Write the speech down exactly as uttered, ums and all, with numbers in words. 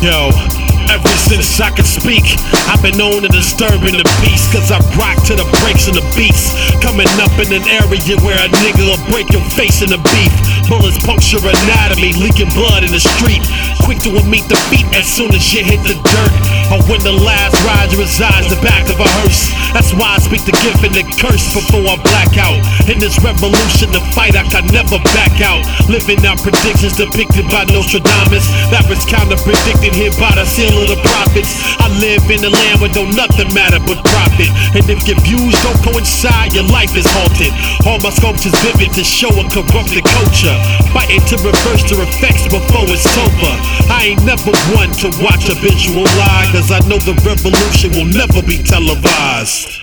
Yo, ever since I could speak, I've been on and disturbing the peace, cause I rock to the breaks and the beats. Coming up in an area where a nigga will break your face in the beef. Bullets puncture anatomy, leaking blood in the street. Quick to meet the feet as soon as you hit the dirt. Or when the last rider resides the back of a hearse. That's why I speak the gift and the curse before I black out. In this revolution, the fight I can never back out. Living out predictions depicted by Nostradamus. That was counter predicted here by the seal of the prophets. I live in a land where don't nothing matter but profit. And if your views don't coincide, your life is halted. All my sculptures vivid to show a corrupted culture. Fighting to reverse the effects before it's over. I ain't never one to watch a visual lie, cause I know the revolution will never be televised.